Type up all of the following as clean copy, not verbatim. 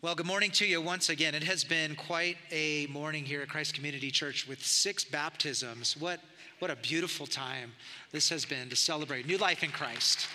Well, good morning to you once again. It has been quite a morning here at Christ Community Church with 6 baptisms. What a beautiful time this has been to celebrate new life in Christ.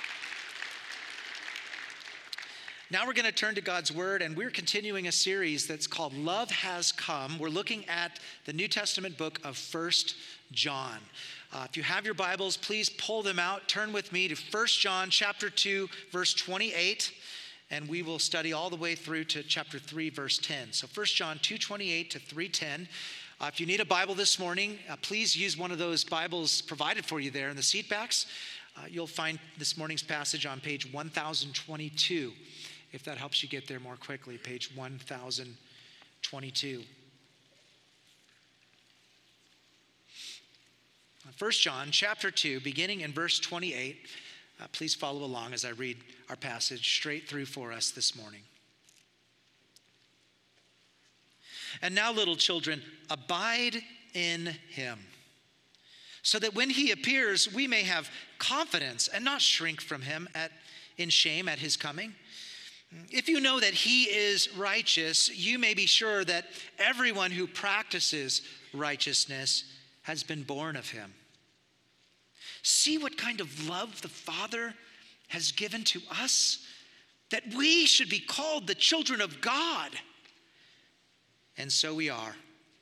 Now we're going to turn to God's Word, and we're continuing a series that's called Love Has Come. We're looking at the New Testament book of 1 John. If you have your Bibles, please pull them out. Turn with me to 1 John chapter 2, verse 28. And we will study all the way through to chapter 3, verse 10. So 1 John 2:28 to 3:10. If you need a Bible this morning, please use one of those Bibles provided for you there in the seat backs. You'll find this morning's passage on page 1022, if that helps you get there more quickly, page 1022. 1 John chapter 2, beginning in verse 28. Please follow along as I read our passage straight through for us this morning. And now, little children, abide in him, so that when he appears, we may have confidence and not shrink from him in shame at his coming. If you know that he is righteous, you may be sure that everyone who practices righteousness has been born of him. See what kind of love the Father has given to us, that we should be called the children of God. And so we are.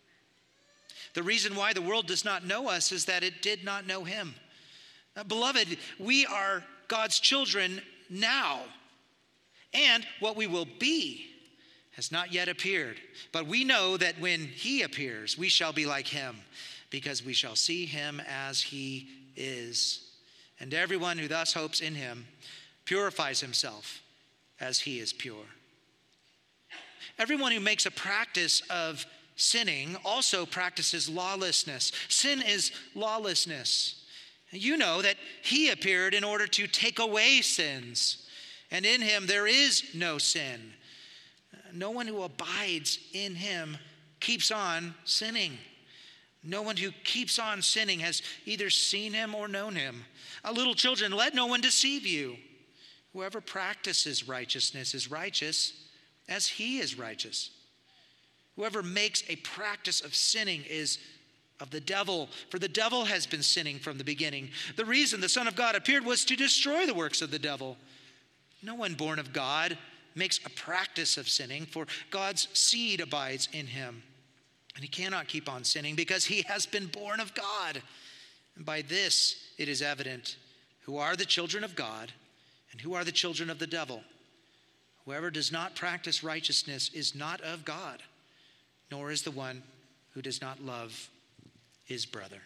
The reason why the world does not know us is that it did not know him. Beloved, we are God's children now, and what we will be has not yet appeared. But we know that when he appears, we shall be like him, because we shall see him as he is. And everyone who thus hopes in him purifies himself as he is pure. Everyone who makes a practice of sinning also practices lawlessness. Sin is lawlessness. You know that he appeared in order to take away sins, and in him there is no sin. No one who abides in him keeps on sinning. No one who keeps on sinning has either seen him or known him. Little children, let no one deceive you. Whoever practices righteousness is righteous as he is righteous. Whoever makes a practice of sinning is of the devil, for the devil has been sinning from the beginning. The reason the Son of God appeared was to destroy the works of the devil. No one born of God makes a practice of sinning, for God's seed abides in him. And he cannot keep on sinning because he has been born of God. And by this it is evident who are the children of God and who are the children of the devil. Whoever does not practice righteousness is not of God, nor is the one who does not love his brother.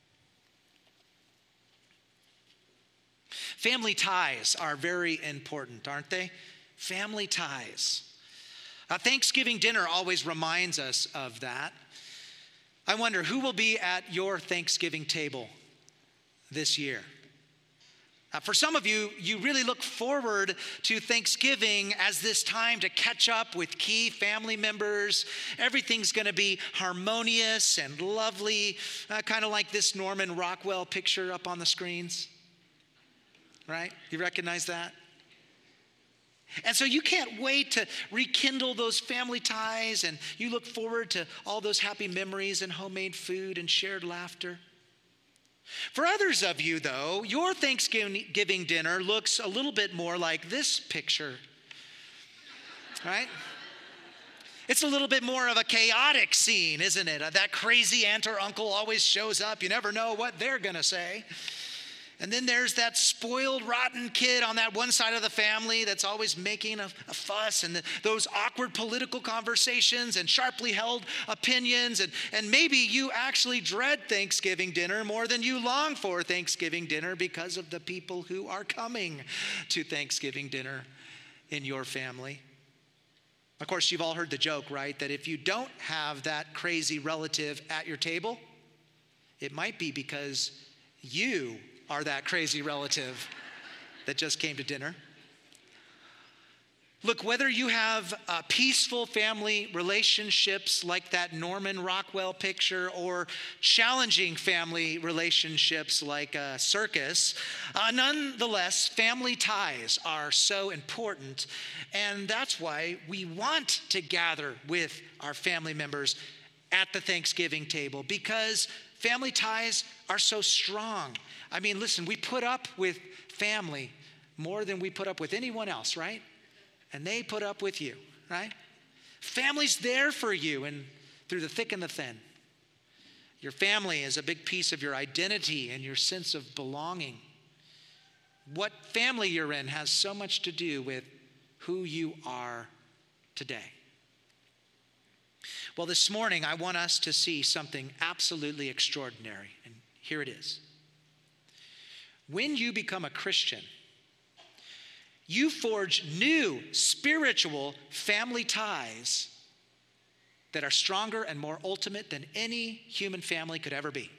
Family ties are very important, aren't they? Family ties. Thanksgiving dinner always reminds us of that. I wonder who will be at your Thanksgiving table this year. For some of you, you really look forward to Thanksgiving as this time to catch up with key family members. Everything's going to be harmonious and lovely, kind of like this Norman Rockwell picture up on the screens. Right? You recognize that? And so you can't wait to rekindle those family ties, and you look forward to all those happy memories and homemade food and shared laughter. For others of you, though, your Thanksgiving dinner looks a little bit more like this picture, right? It's a little bit more of a chaotic scene, isn't it? That crazy aunt or uncle always shows up. You never know what they're going to say. And then there's that spoiled, rotten kid on that one side of the family that's always making a fuss, and those awkward political conversations and sharply held opinions. And maybe you actually dread Thanksgiving dinner more than you long for Thanksgiving dinner because of the people who are coming to Thanksgiving dinner in your family. Of course, you've all heard the joke, right? That if you don't have that crazy relative at your table, it might be because you are that crazy relative that just came to dinner. Look, whether you have peaceful family relationships like that Norman Rockwell picture, or challenging family relationships like a circus, nonetheless, family ties are so important. And that's why we want to gather with our family members at the Thanksgiving table, because family ties are so strong. I mean, listen, we put up with family more than we put up with anyone else, right? And they put up with you, right? Family's there for you, and through the thick and the thin. Your family is a big piece of your identity and your sense of belonging. What family you're in has so much to do with who you are today. Well, this morning, I want us to see something absolutely extraordinary, and here it is. When you become a Christian, you forge new spiritual family ties that are stronger and more ultimate than any human family could ever be.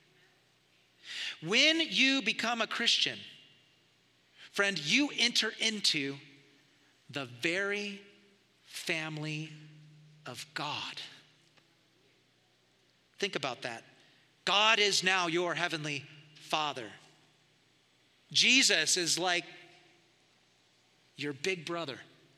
When you become a Christian, friend, you enter into the very family of God. Think about that. God is now your heavenly Father. Jesus is like your big brother.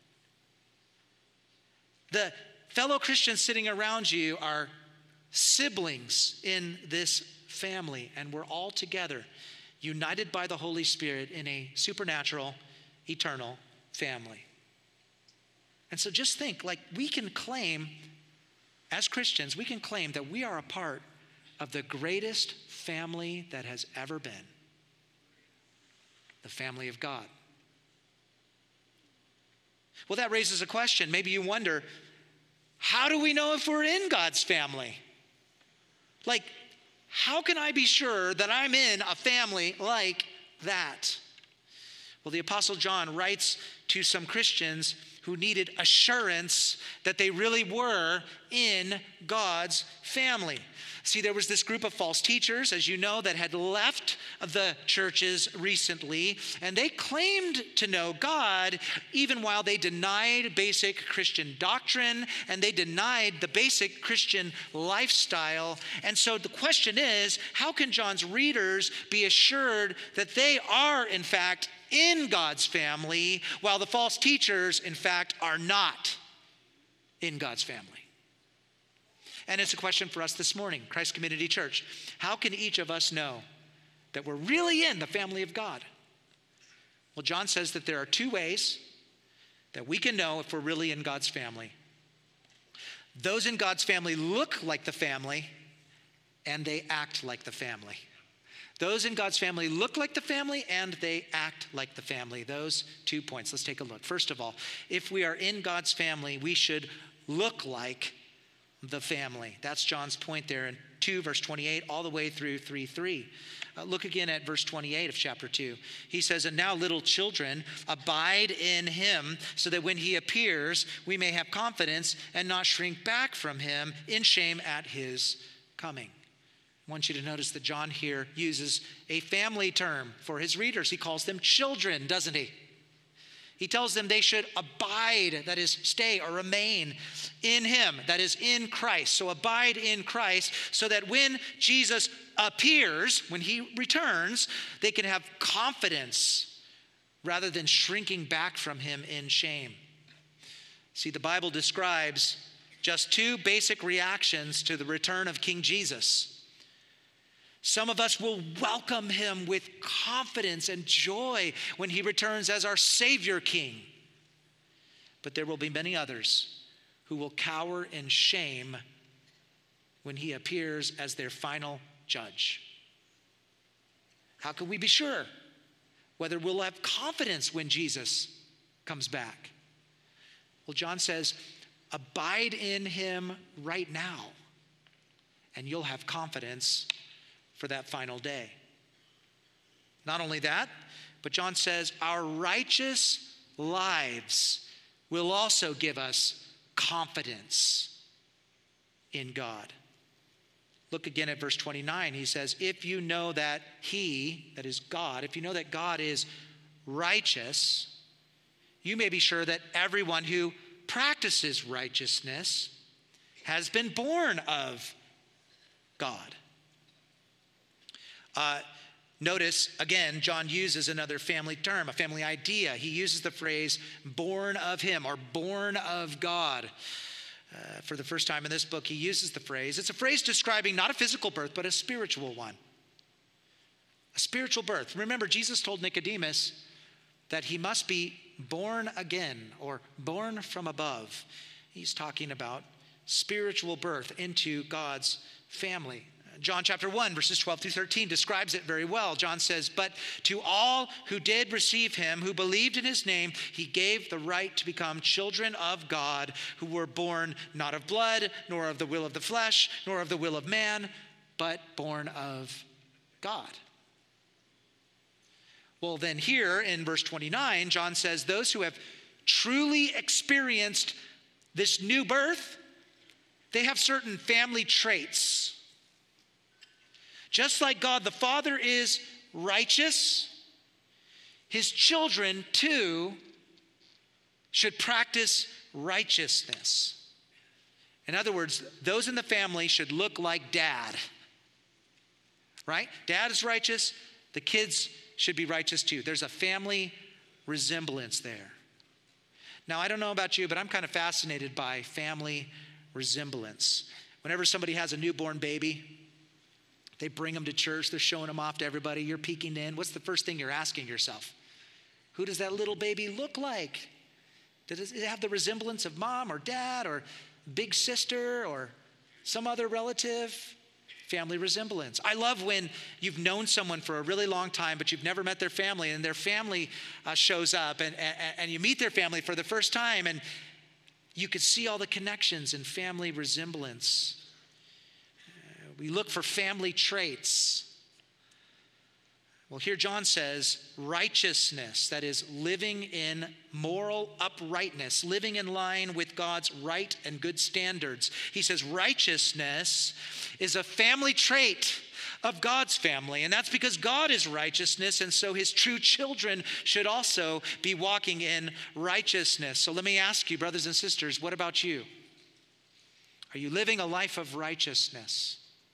The fellow Christians sitting around you are siblings in this family, and we're all together, united by the Holy Spirit in a supernatural, eternal family. And so just think, like, we can claim, as Christians, we can claim that we are a part of the greatest family that has ever been, the family of God. Well, that raises a question. Maybe you wonder, how do we know if we're in God's family? Like, how can I be sure that I'm in a family like that? Well, the Apostle John writes to some Christians who needed assurance that they really were in God's family. See, there was this group of false teachers, as you know, that had left the churches recently, and they claimed to know God even while they denied basic Christian doctrine, and they denied the basic Christian lifestyle. And so the question is, how can John's readers be assured that they are, in fact, in God's family, while the false teachers, in fact, are not in God's family? And it's a question for us this morning, Christ Community Church. How can each of us know that we're really in the family of God? Well, John says that there are two ways that we can know if we're really in God's family. Those in God's family look like the family, and they act like the family. Those in God's family look like the family, and they act like the family. Those 2 points. Let's take a look. First of all, if we are in God's family, we should look like the family. That's John's point there in 2, verse 28, all the way through 3:3. Look again at verse 28 of chapter 2. He says, "And now, little children, abide in him, so that when he appears, we may have confidence and not shrink back from him in shame at his coming." I want you to notice that John here uses a family term for his readers. He calls them children, doesn't he? He tells them they should abide, that is, stay or remain in him, that is, in Christ. So abide in Christ so that when Jesus appears, when he returns, they can have confidence rather than shrinking back from him in shame. See, the Bible describes just two basic reactions to the return of King Jesus. Some of us will welcome him with confidence and joy when he returns as our Savior King. But there will be many others who will cower in shame when he appears as their final judge. How can we be sure whether we'll have confidence when Jesus comes back? Well, John says, abide in him right now, and you'll have confidence for that final day. Not only that, but John says our righteous lives will also give us confidence in God. Look again at verse 29. He says, if you know that he, that is God, if you know that God is righteous, you may be sure that everyone who practices righteousness has been born of God. Notice, again, John uses another family term, a family idea. He uses the phrase born of him or born of God. For the first time in this book, he uses the phrase. It's a phrase describing not a physical birth, but a spiritual one. A spiritual birth. Remember, Jesus told Nicodemus that he must be born again or born from above. He's talking about spiritual birth into God's family. John chapter 1, verses 12 through 13 describes it very well. John says, "But to all who did receive him, who believed in his name, he gave the right to become children of God, who were born not of blood, nor of the will of the flesh, nor of the will of man, but born of God." Well, then here in verse 29, John says, those who have truly experienced this new birth, they have certain family traits. Just like God the Father is righteous, his children too should practice righteousness. In other words, those in the family should look like dad, right? Dad is righteous, the kids should be righteous too. There's a family resemblance there. Now, I don't know about you, but I'm kind of fascinated by family resemblance. Whenever somebody has a newborn baby, they bring them to church. They're showing them off to everybody. You're peeking in. What's the first thing you're asking yourself? Who does that little baby look like? Does it have the resemblance of mom or dad or big sister or some other relative? Family resemblance. I love when you've known someone for a really long time, but you've never met their family, and their family shows up, and you meet their family for the first time, and you could see all the connections in family resemblance. We look for family traits. Well, here John says righteousness, that is living in moral uprightness, living in line with God's right and good standards. He says righteousness is a family trait of God's family, and that's because God is righteousness, and so his true children should also be walking in righteousness. So let me ask you, brothers and sisters, what about you? Are you living a life of righteousness?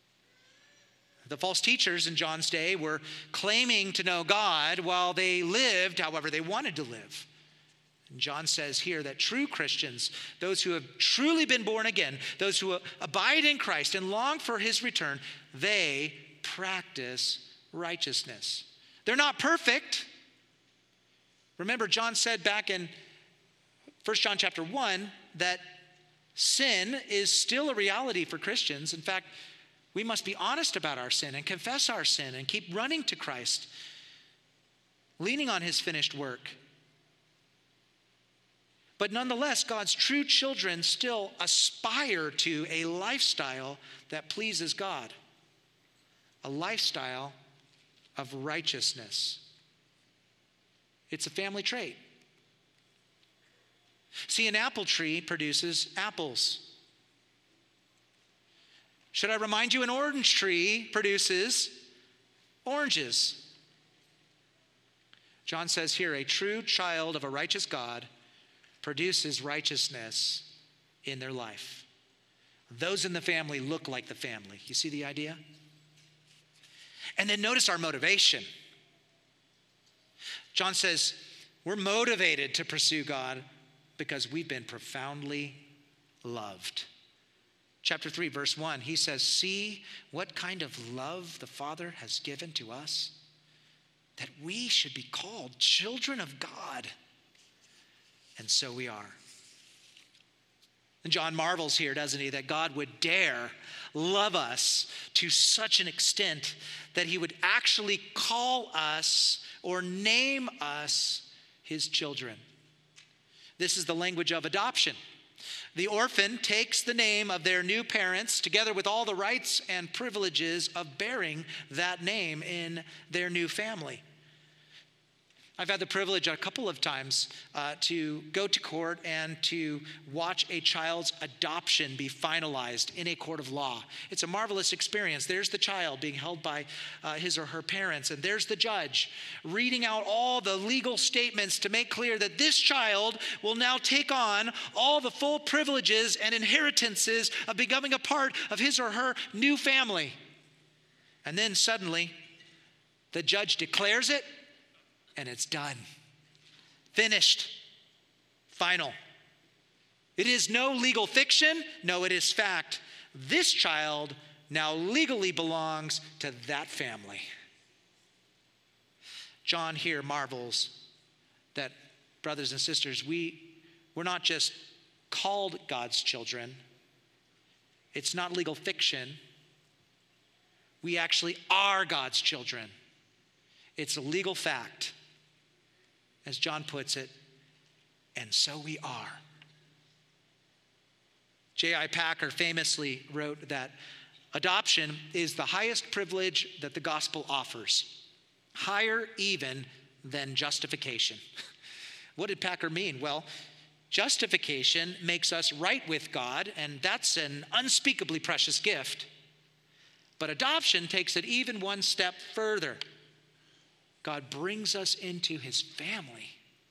The false teachers in John's day were claiming to know God while they lived however they wanted to live. And John says here that true Christians, those who have truly been born again, those who abide in Christ and long for his return, they practice righteousness. They're not perfect. Remember, John said back in 1 John chapter 1 that sin is still a reality for Christians. In fact, we must be honest about our sin and confess our sin and keep running to Christ, leaning on his finished work. But nonetheless, God's true children still aspire to a lifestyle that pleases God, a lifestyle of righteousness. It's a family trait. See, an apple tree produces apples. Should I remind you, an orange tree produces oranges. John says here, a true child of a righteous God produces righteousness in their life. Those in the family look like the family. You see the idea? And then notice our motivation. John says, we're motivated to pursue God because we've been profoundly loved. Chapter 3, verse 1, he says, see what kind of love the Father has given to us, that we should be called children of God. And so we are. And John marvels here, doesn't he, that God would dare love us to such an extent that he would actually call us or name us his children. This is the language of adoption. The orphan takes the name of their new parents together with all the rights and privileges of bearing that name in their new family. I've had the privilege a couple of times to go to court and to watch a child's adoption be finalized in a court of law. It's a marvelous experience. There's the child being held by his or her parents, and there's the judge reading out all the legal statements to make clear that this child will now take on all the full privileges and inheritances of becoming a part of his or her new family. And then suddenly, the judge declares it, and it's done. Finished. Final. It is no legal fiction. No, it is fact. This child now legally belongs to that family. John here marvels that, brothers and sisters, we're not just called God's children. It's not legal fiction. We actually are God's children. It's a legal fact. As John puts it, and so we are. J.I. Packer famously wrote that adoption is the highest privilege that the gospel offers, higher even than justification. What did Packer mean? Well, justification makes us right with God, and that's an unspeakably precious gift. But adoption takes it even one step further. God brings us into his family.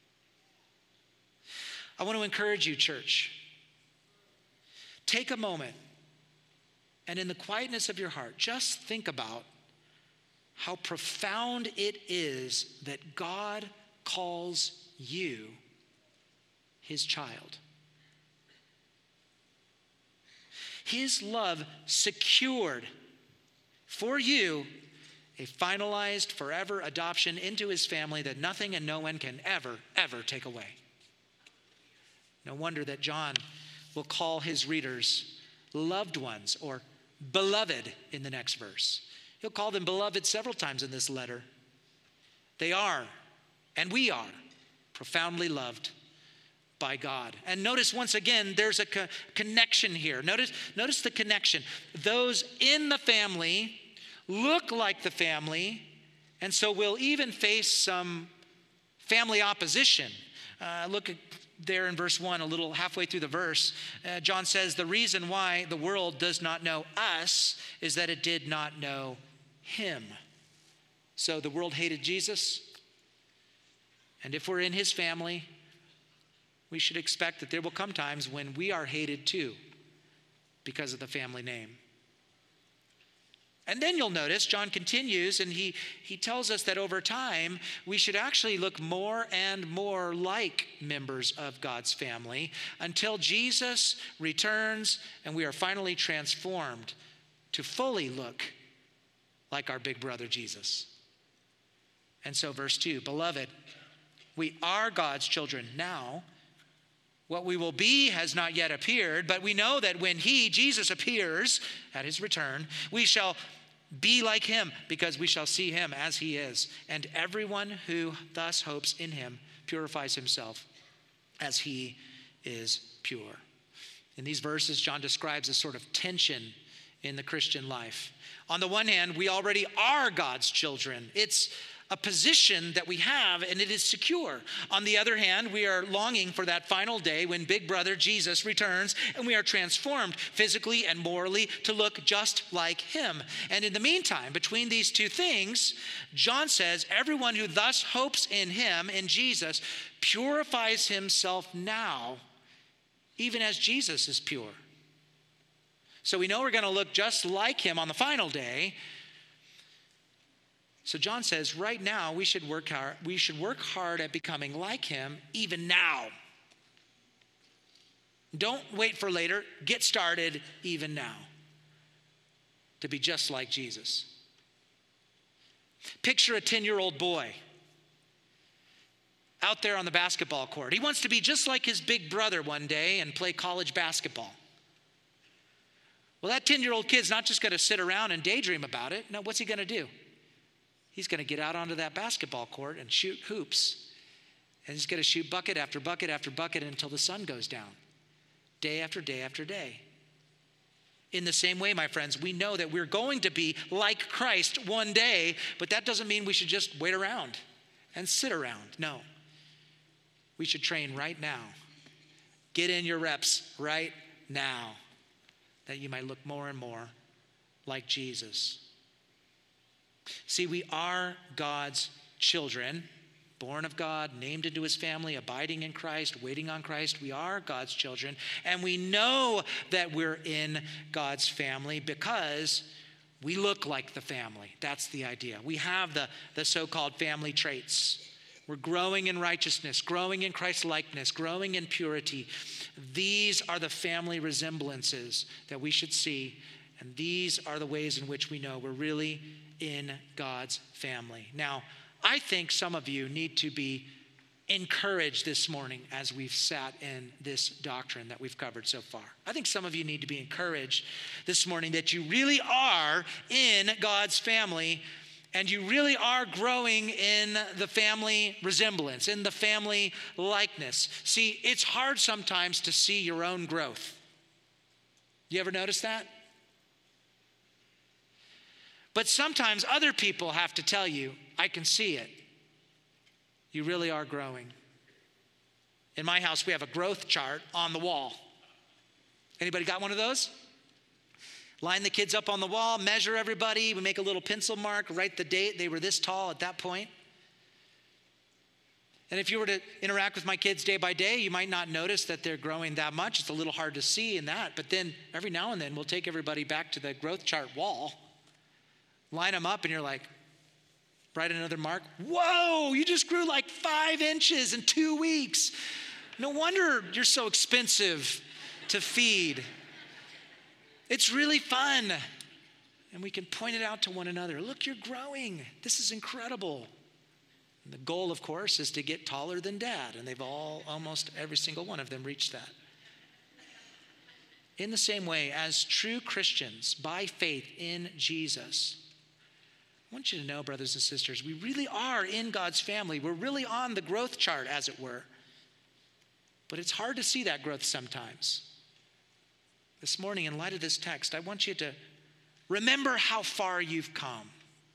I want to encourage you, church. Take a moment and in the quietness of your heart, just think about how profound it is that God calls you his child. His love secured for you a finalized forever adoption into his family that nothing and no one can ever take away. No wonder that John will call his readers loved ones or beloved in the next verse. He'll call them beloved several times in this letter. They are, and we are, profoundly loved by God. And notice once again, there's a connection here. Notice the connection. Those in the family look like the family, and so will even face some family opposition. Look at there in verse 1, a little halfway through the verse. John says, the reason why the world does not know us is that it did not know him. So the world hated Jesus, and if we're in his family, we should expect that there will come times when we are hated too because of the family name. And then you'll notice John continues, and he tells us that over time we should actually look more and more like members of God's family until Jesus returns and we are finally transformed to fully look like our big brother Jesus. And so verse 2, beloved, we are God's children now. What we will be has not yet appeared, but we know that when he, Jesus, appears at his return, we shall be like him because we shall see him as he is. And everyone who thus hopes in him purifies himself as he is pure. In these verses, John describes a sort of tension in the Christian life. On the one hand, we already are God's children. It's a position that we have, and it is secure. On the other hand, we are longing for that final day when Big Brother Jesus returns and we are transformed physically and morally to look just like him. And in the meantime, between these two things, John says, everyone who thus hopes in him, in Jesus, purifies himself now, even as Jesus is pure. So we know we're going to look just like him on the final day. So John says, right now we should work hard at becoming like him even now. Don't wait for later. Get started even now to be just like Jesus. Picture a 10-year-old boy out there on the basketball court. He wants to be just like his big brother one day and play college basketball. Well, that 10-year-old kid's not just going to sit around and daydream about it. No, what's he going to do? He's going to get out onto that basketball court and shoot hoops. And he's going to shoot bucket after bucket after bucket until the sun goes down, day after day after day. In the same way, my friends, we know that we're going to be like Christ one day, but that doesn't mean we should just wait around and sit around. No. We should train right now. Get in your reps right now, that you might look more and more like Jesus. See, we are God's children, born of God, named into his family, abiding in Christ, waiting on Christ. We are God's children, and we know that we're in God's family because we look like the family. That's the idea. We have the so-called family traits. We're growing in righteousness, growing in Christ's likeness, growing in purity. These are the family resemblances that we should see, and these are the ways in which we know we're really in God's family. Now, I think some of you need to be encouraged this morning as we've sat in this doctrine that we've covered so far. I think some of you need to be encouraged this morning that you really are in God's family, and you really are growing in the family resemblance, in the family likeness. See, it's hard sometimes to see your own growth. You ever notice that? But sometimes other people have to tell you, I can see it. You really are growing. In my house, we have a growth chart on the wall. Anybody got one of those? Line the kids up on the wall, measure everybody. We make a little pencil mark, write the date. They were this tall at that point. And if you were to interact with my kids day by day, you might not notice that they're growing that much. It's a little hard to see in that. But then every now and then, we'll take everybody back to the growth chart wall, line them up, and you're like, write another mark. Whoa, you just grew like 5 inches in 2 weeks. No wonder you're so expensive to feed. It's really fun. And we can point it out to one another. Look, you're growing. This is incredible. And the goal, of course, is to get taller than Dad. And they've almost every single one of them reached that. In the same way, as true Christians, by faith in Jesus, I want you to know, brothers and sisters, we really are in God's family. We're really on the growth chart, as it were. But it's hard to see that growth sometimes. This morning, in light of this text, I want you to remember how far you've come.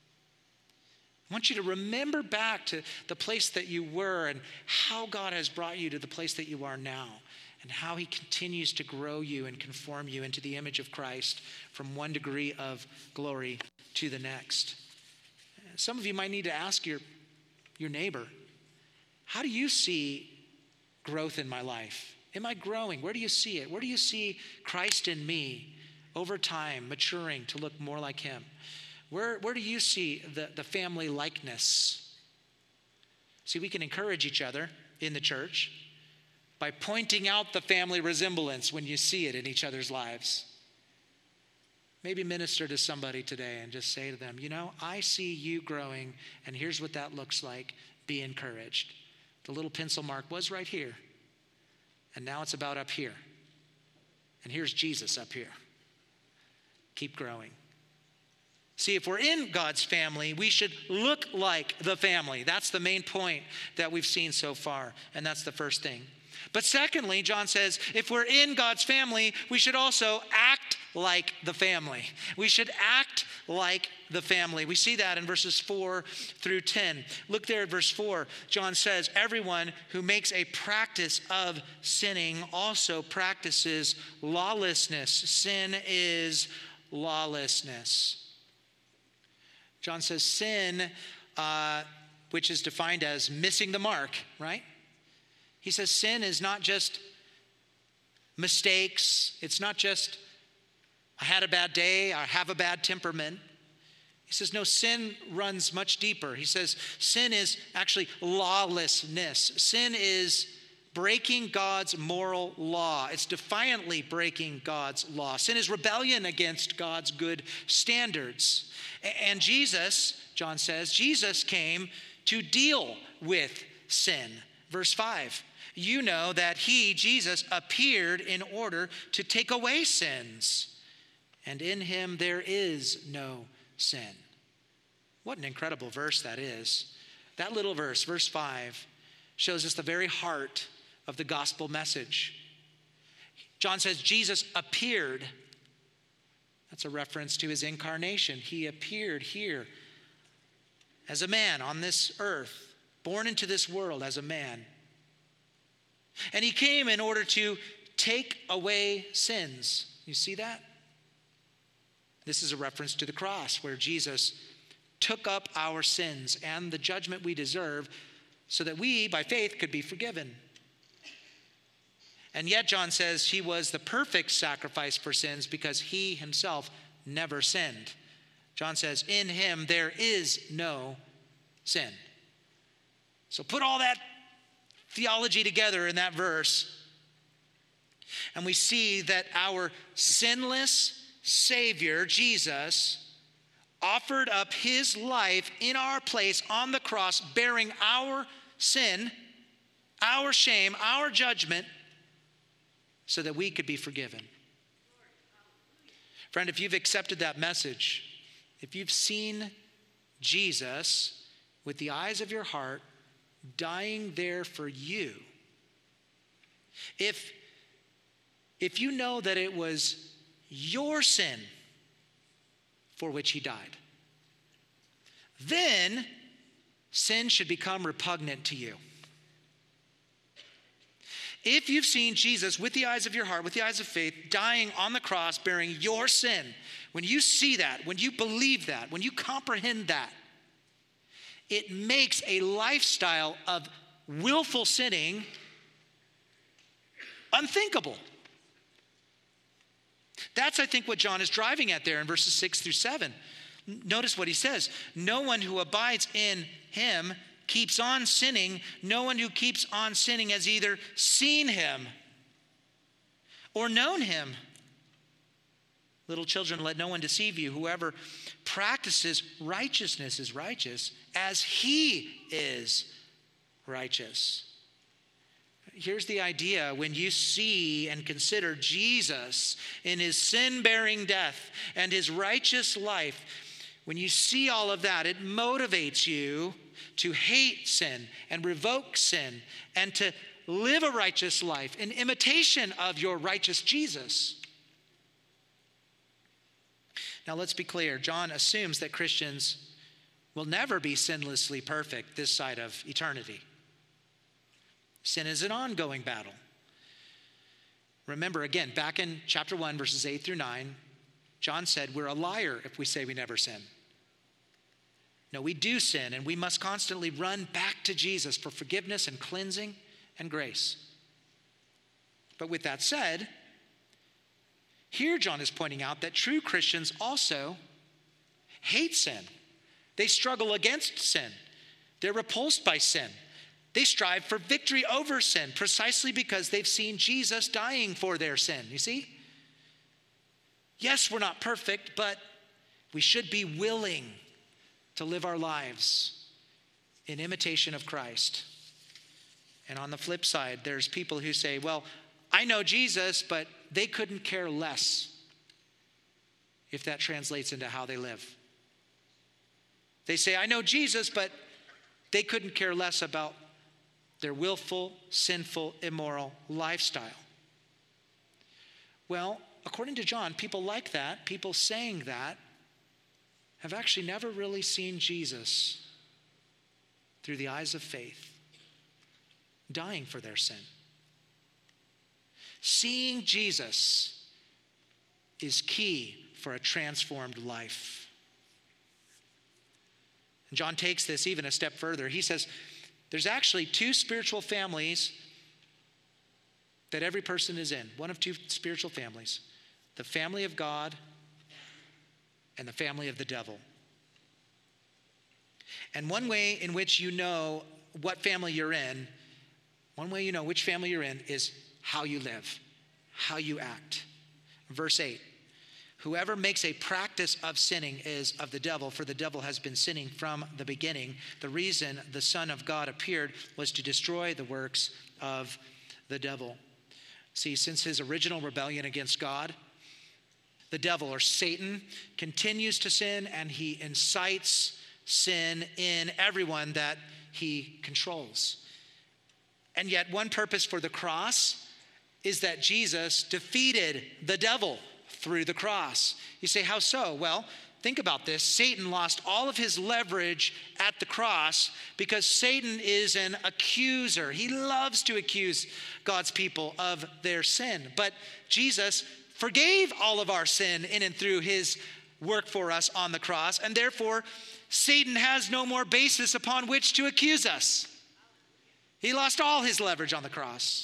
I want you to remember back to the place that you were and how God has brought you to the place that you are now, and how he continues to grow you and conform you into the image of Christ from one degree of glory to the next. Some of you might need to ask your neighbor, how do you see growth in my life? Am I growing? Where do you see it? Where do you see Christ in me over time, maturing to look more like him? Where do you see the family likeness? See, we can encourage each other in the church by pointing out the family resemblance when you see it in each other's lives. Maybe minister to somebody today and just say to them, you know, I see you growing, and here's what that looks like. Be encouraged. The little pencil mark was right here, and now it's about up here. And here's Jesus up here. Keep growing. See, if we're in God's family, we should look like the family. That's the main point that we've seen so far, and that's the first thing. But secondly, John says, if we're in God's family, we should also act like the family. We should act like the family. We see that in verses 4 through 10. Look there at verse 4. John says, everyone who makes a practice of sinning also practices lawlessness. Sin is lawlessness. John says sin, which is defined as missing the mark, right? He says sin is not just mistakes. It's not just I had a bad day, I have a bad temperament. He says, no, sin runs much deeper. He says sin is actually lawlessness. Sin is breaking God's moral law. It's defiantly breaking God's law. Sin is rebellion against God's good standards. And Jesus, John says, Jesus came to deal with sin. Verse 5, you know that he, Jesus, appeared in order to take away sins, and in him there is no sin. What an incredible verse that is. That little verse, verse 5, shows us the very heart of the gospel message. John says Jesus appeared. That's a reference to his incarnation. He appeared here as a man on this earth born into this world as a man. And he came in order to take away sins. You see that? This is a reference to the cross where Jesus took up our sins and the judgment we deserve so that we, by faith, could be forgiven. And yet, John says he was the perfect sacrifice for sins because he himself never sinned. John says, in him there is no sin. So put all that theology together in that verse, and we see that our sinless Savior, Jesus, offered up his life in our place on the cross, bearing our sin, our shame, our judgment, so that we could be forgiven. Friend, if you've accepted that message, if you've seen Jesus with the eyes of your heart dying there for you, if you know that it was your sin for which he died, then sin should become repugnant to you. If you've seen Jesus with the eyes of your heart, with the eyes of faith, dying on the cross, bearing your sin, when you see that, when you believe that, when you comprehend that, it makes a lifestyle of willful sinning unthinkable. That's, I think, what John is driving at there in verses 6 through 7. Notice what he says. No one who abides in him keeps on sinning. No one who keeps on sinning has either seen him or known him. Little children, let no one deceive you. Whoever practices righteousness is righteous as he is righteous. Here's the idea. When you see and consider Jesus in his sin-bearing death and his righteous life, when you see all of that, it motivates you to hate sin and revoke sin and to live a righteous life in imitation of your righteous Jesus. Now let's be clear. John assumes that Christians will never be sinlessly perfect this side of eternity. Sin is an ongoing battle. Remember, again, back in chapter 1, verses 8 through 9, John said we're a liar if we say we never sin. No, we do sin, and we must constantly run back to Jesus for forgiveness and cleansing and grace. But with that said, here John is pointing out that true Christians also hate sin. They struggle against sin. They're repulsed by sin. They strive for victory over sin precisely because they've seen Jesus dying for their sin. You see? Yes, we're not perfect, but we should be willing to live our lives in imitation of Christ. And on the flip side, there's people who say, well, I know Jesus, but they couldn't care less if that translates into how they live. They say, I know Jesus, but they couldn't care less about their willful, sinful, immoral lifestyle. Well, according to John, people like that, people saying that, have actually never really seen Jesus through the eyes of faith, dying for their sin. Seeing Jesus is key for a transformed life. And John takes this even a step further. He says, there's actually two spiritual families that every person is in. One of two spiritual families. The family of God and the family of the devil. And one way in which you know what family you're in, one way you know which family you're in is how you live, how you act. Verse 8. Whoever makes a practice of sinning is of the devil, for the devil has been sinning from the beginning. The reason the Son of God appeared was to destroy the works of the devil. See, since his original rebellion against God, the devil, or Satan, continues to sin, and he incites sin in everyone that he controls. And yet one purpose for the cross is that Jesus defeated the devil through the cross. You say, how so? Well, think about this. Satan lost all of his leverage at the cross because Satan is an accuser. He loves to accuse God's people of their sin. But Jesus forgave all of our sin in and through his work for us on the cross, and therefore Satan has no more basis upon which to accuse us. He lost all his leverage on the cross.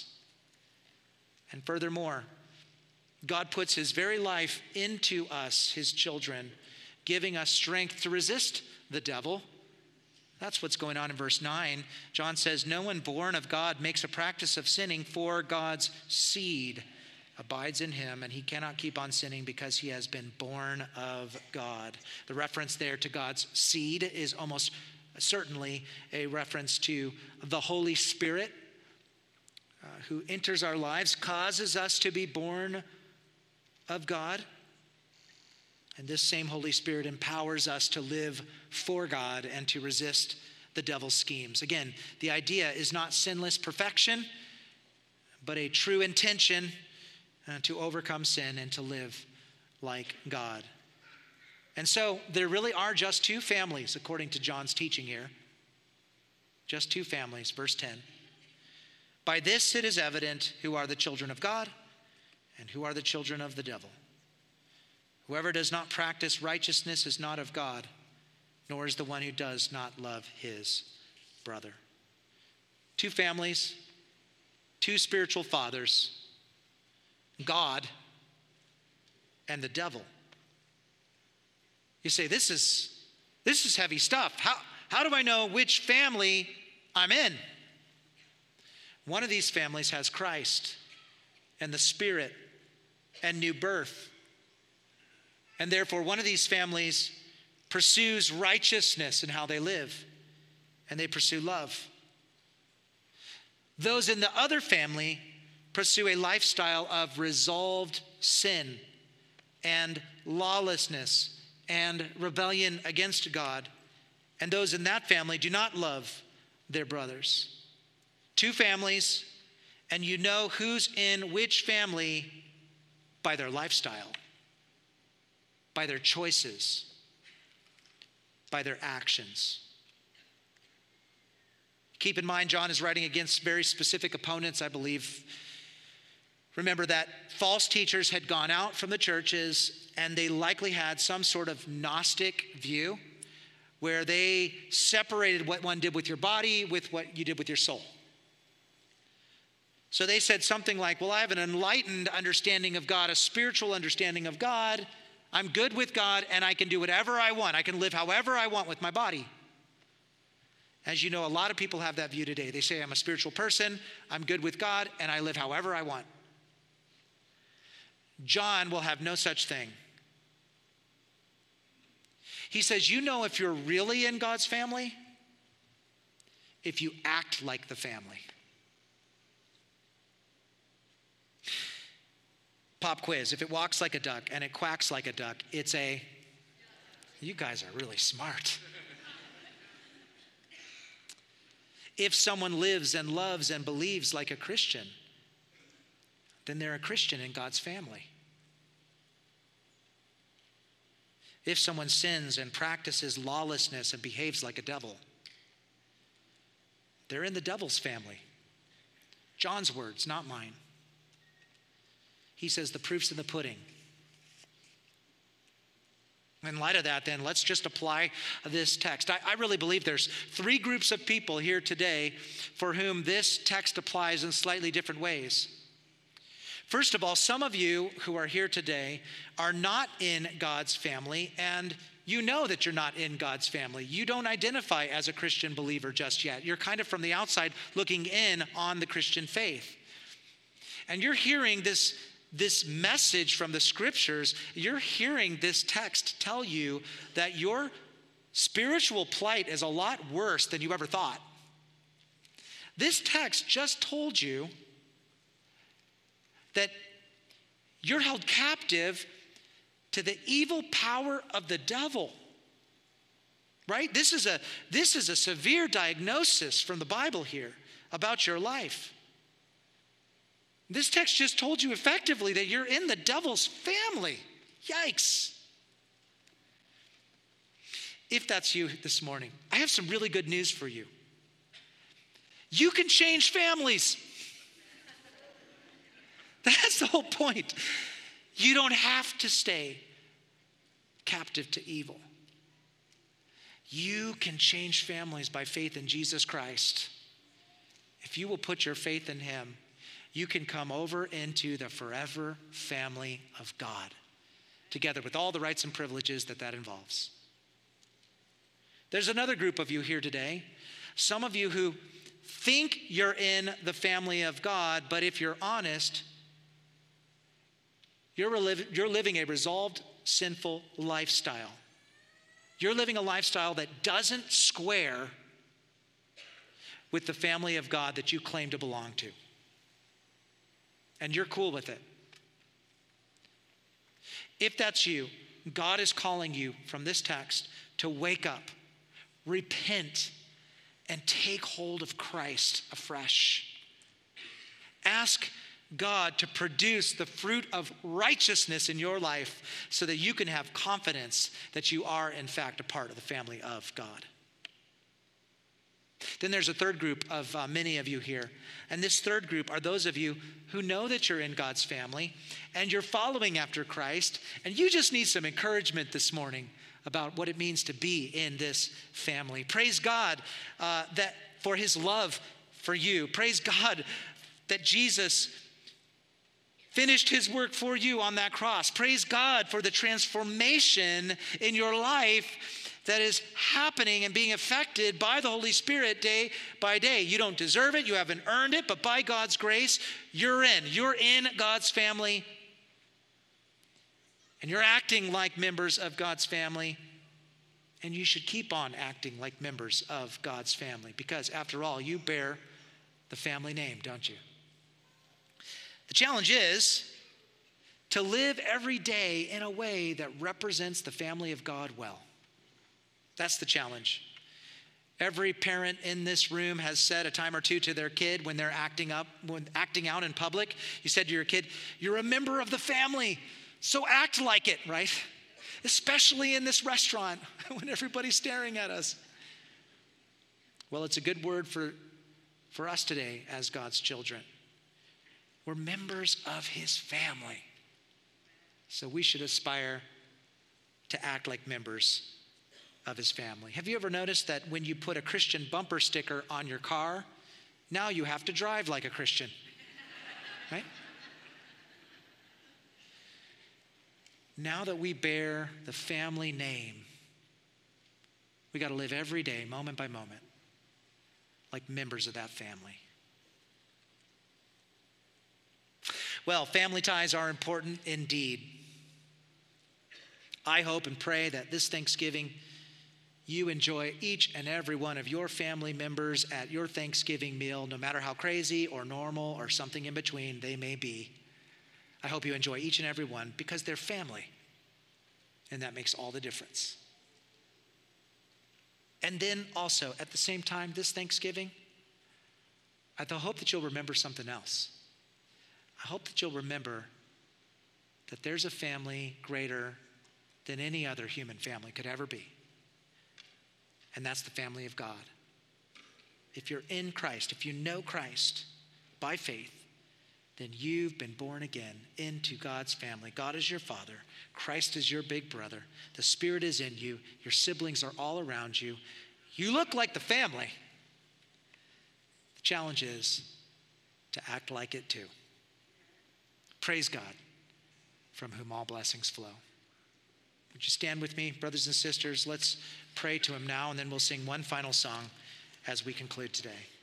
And furthermore, God puts his very life into us, his children, giving us strength to resist the devil. That's what's going on in verse 9. John says, no one born of God makes a practice of sinning, for God's seed abides in him, and he cannot keep on sinning because he has been born of God. The reference there to God's seed is almost certainly a reference to the Holy Spirit who enters our lives, causes us to be born of God. And this same Holy Spirit empowers us to live for God and to resist the devil's schemes. Again, the idea is not sinless perfection, but a true intention to overcome sin and to live like God. And so there really are just two families, according to John's teaching here. Just two families, verse 10. By this it is evident who are the children of God and who are the children of the devil. Whoever does not practice righteousness is not of God, nor is the one who does not love his brother. Two families, two spiritual fathers, God and the devil. You say, this is heavy stuff. How do I know which family I'm in? One of these families has Christ and the Spirit and new birth. And therefore, one of these families pursues righteousness in how they live, and they pursue love. Those in the other family pursue a lifestyle of resolved sin and lawlessness and rebellion against God. And those in that family do not love their brothers. Two families, and you know who's in which family by their lifestyle, by their choices, by their actions. Keep in mind, John is writing against very specific opponents, I believe. Remember that false teachers had gone out from the churches, and they likely had some sort of Gnostic view where they separated what one did with your body with what you did with your soul. So they said something like, well, I have an enlightened understanding of God, a spiritual understanding of God. I'm good with God, and I can do whatever I want. I can live however I want with my body. As you know, a lot of people have that view today. They say, I'm a spiritual person, I'm good with God, and I live however I want. John will have no such thing. He says, you know if you're really in God's family, if you act like the family. Pop quiz. If it walks like a duck and it quacks like a duck, it's a... You guys are really smart. If someone lives and loves and believes like a Christian, then they're a Christian in God's family. If someone sins and practices lawlessness and behaves like a devil, they're in the devil's family. John's words, not mine. He says the proof's in the pudding. In light of that, then, let's just apply this text. I really believe there's three groups of people here today for whom this text applies in slightly different ways. First of all, some of you who are here today are not in God's family, and you know that you're not in God's family. You don't identify as a Christian believer just yet. You're kind of from the outside looking in on the Christian faith. And you're hearing this message from the scriptures. You're hearing this text tell you that your spiritual plight is a lot worse than you ever thought. This text just told you that you're held captive to the evil power of the devil. Right? This is a severe diagnosis from the Bible here about your life. This text just told you effectively that you're in the devil's family. Yikes. if that's you this morning, I have some really good news for you. You can change families. That's the whole point. You don't have to stay captive to evil. You can change families by faith in Jesus Christ. If you will put your faith in him, you can come over into the forever family of God, together with all the rights and privileges that involves. There's another group of you here today, some of you who think you're in the family of God, but if you're honest, you're living a resolved, sinful lifestyle. You're living a lifestyle that doesn't square with the family of God that you claim to belong to. And you're cool with it. If that's you, God is calling you from this text to wake up, repent, and take hold of Christ afresh. Ask God to produce the fruit of righteousness in your life so that you can have confidence that you are, in fact, a part of the family of God. Then there's a third group of many of you here. And this third group are those of you who know that you're in God's family and you're following after Christ, and you just need some encouragement this morning about what it means to be in this family. Praise God that for his love for you. Praise God that Jesus finished his work for you on that cross. Praise God for the transformation in your life that is happening and being affected by the Holy Spirit day by day. You don't deserve it. You haven't earned it. But by God's grace, you're in. You're in God's family. And you're acting like members of God's family. And you should keep on acting like members of God's family. Because after all, you bear the family name, don't you? The challenge is to live every day in a way that represents the family of God well. That's the challenge. Every parent in this room has said a time or two to their kid when they're acting out in public, you said to your kid, you're a member of the family, so act like it, right? Especially in this restaurant when everybody's staring at us. Well, it's a good word for us today as God's children. We're members of his family. So we should aspire to act like members of his family. Have you ever noticed that when you put a Christian bumper sticker on your car, now you have to drive like a Christian, right? Now that we bear the family name, we got to live every day, moment by moment, like members of that family. Well, family ties are important indeed. I hope and pray that this Thanksgiving, you enjoy each and every one of your family members at your Thanksgiving meal, no matter how crazy or normal or something in between they may be. I hope you enjoy each and every one because they're family, and that makes all the difference. And then also, at the same time, this Thanksgiving, I hope that you'll remember something else. I hope that you'll remember that there's a family greater than any other human family could ever be. And that's the family of God. If you're in Christ, if you know Christ by faith, then you've been born again into God's family. God is your father. Christ is your big brother. The Spirit is in you. Your siblings are all around you. You look like the family. The challenge is to act like it too. Praise God, from whom all blessings flow. Would you stand with me, brothers and sisters? Let's pray to him now, and then we'll sing one final song as we conclude today.